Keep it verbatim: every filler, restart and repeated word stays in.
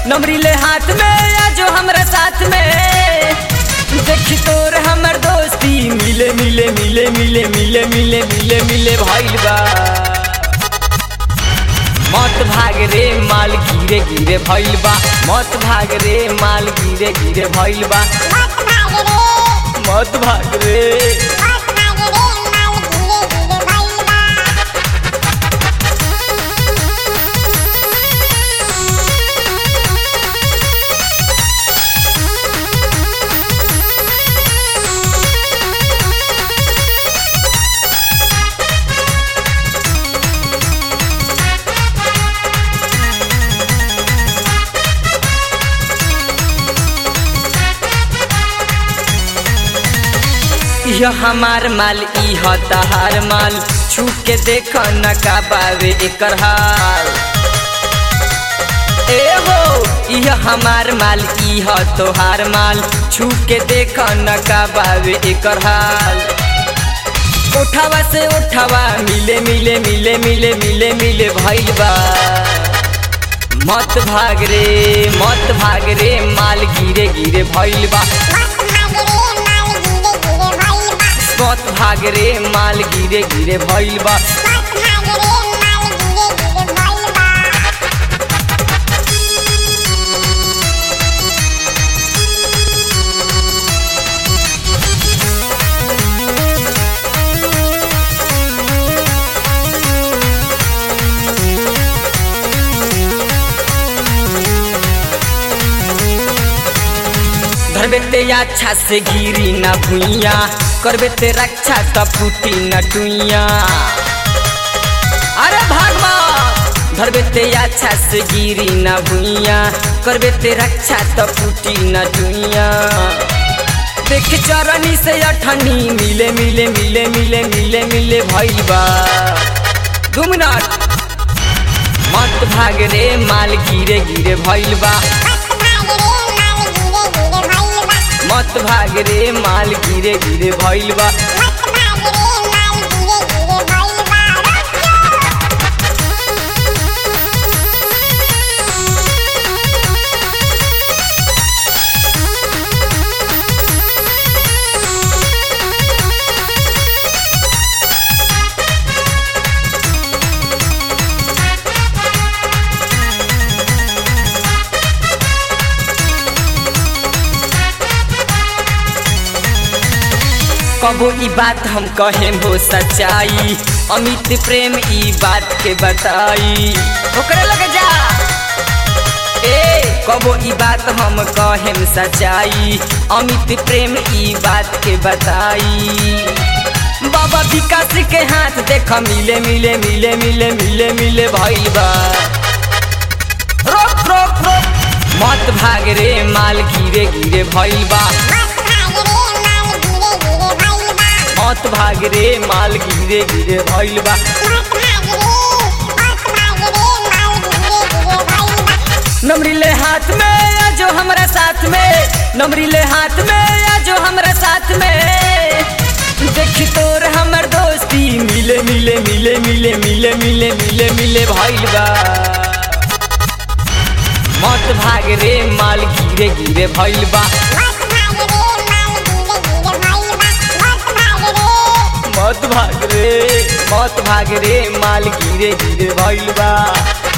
नमरीले हाथ में या जो हमरा साथ में देखी तोर हमर दोस्ती मिले मिले मिले मिले मिले मिले मिले मिले भइल बा। मत भाग रे माल गिरे गिरे भइल बा, मत भाग रे माल गिरे गिरे भइल बा, मत भाग रे। यह हमार माल ई ह तहार माल, छू के देख न का बावे एकर हाल। ए हो यह हमार माल ई ह तोहार माल, छू के देख न का बावे एकर हाल। उठावा से उठावा मिले मिले मिले मिले मिले मिले भइल बा। मत भाग रे मत भाग रे माल गिरे गिरे भइल बा, मत भाग रे माल गिरे गिरे भइल बा। धरबे ते अच्छा से गिरी न भुइया, करबे ते रक्षा त फूटी न टुइया। अरे भागवा धरबे ते अच्छा से गिरी न भुइया, करबे ते रक्षा त फूटी न टुइया। देख चरनी से अठनी मिले मिले मिले मिले मिले मिले भइल बा। दू मिनट मत भाग रे माल गिरे गिरे भइल बा, मत भाग रे माल गिरे गिरे भइल बा। कबो ई बात हम कहें हो सच्चाई, अमित प्रेम ई बात के बताई। ओकरे लगे जा ए कबो ई बात हम कहें सच्चाई, अमित प्रेम ई बात के बताई। बाबा विकास के हाथ देख मिले मिले मिले मिले मिले मिले भइल बा। रोक रोक रोक मत भाग रे माल गिरे गिरे भइल बा, मत भाग रे माल गिरे गिरे भइल बा। नमरीले हाथ में या जो हमरा साथ में, नमरीले हाथ में या जो हमरा साथ में देखी तोर हमर दोस्ती मिले मिले मिले मिले मिले मिले मिले मिले भइल बा। मत भाग रे माल गिरे गिरे भइल बा, मत भाग रे मत भाग रे माल गिरे गिरे भइल बा।